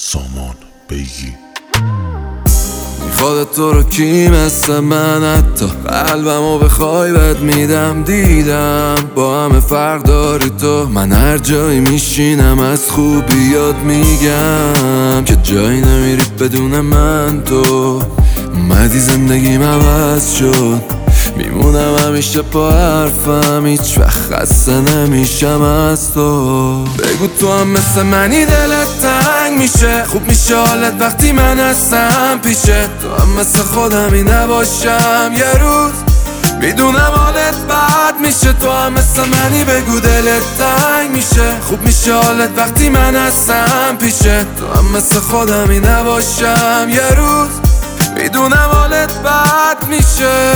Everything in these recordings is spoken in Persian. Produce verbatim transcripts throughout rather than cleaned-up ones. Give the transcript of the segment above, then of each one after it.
سامان بیگی. میخواد تو رو کی مثل من، حتی قلبمو بخوای بد میدم. دیدم با همه فرق داری تو، من هر جایی میشینم از خوبیات میگم که جایی نمیری بدون من. تو اومدی زندگیم عوض شد، میمونم همیشه پا حرفم، هیچ وقت خسته نمیشم از تو. بگو تو هم مثل منی دلت تنگ میشه، خوب میشه حالت وقتی من هستم پیشت. تو هم مثل خودمی نباشم یه روز، میدونم حالت بد میشه. تو هم مثل منی بگو دلت تنگ میشه، خوب میشه حالت وقتی من هستم پیشت. تو هم مثل خودمی نباشم یه روز، میدونم حالت بد میشه.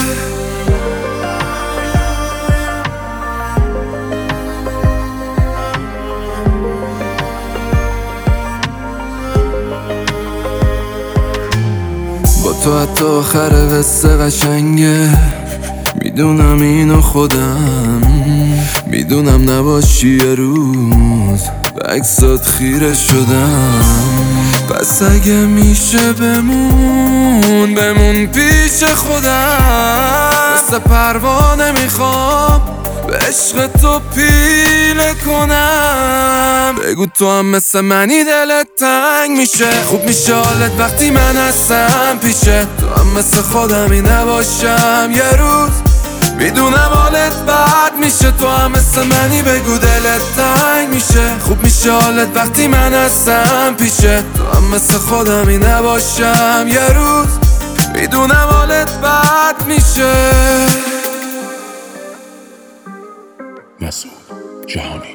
با تو حتی آخر قصه قشنگه، میدونم اینو خودم، میدونم نباشی یه روز به عکسات خیره شدم. پس اگه میشه بمون بمون پیش خودم، مثل پروانه میخوام به عشق تو پیله کنم. بگو تو هم مثل منی دلت تنگ میشه، خوب میشه حالت وقتی من هستم پیشت. تو هم مثل خودمی نباشم یه روز، میدونم حالت بد میشه. تو هم مثل منی بگو دلت تنگ میشه، خوب میشه حالت وقتی من هستم پیشت. تو هم مثل خودمی نباشم یه روز، میدونم حالت بد میشه. مسعود جهانی.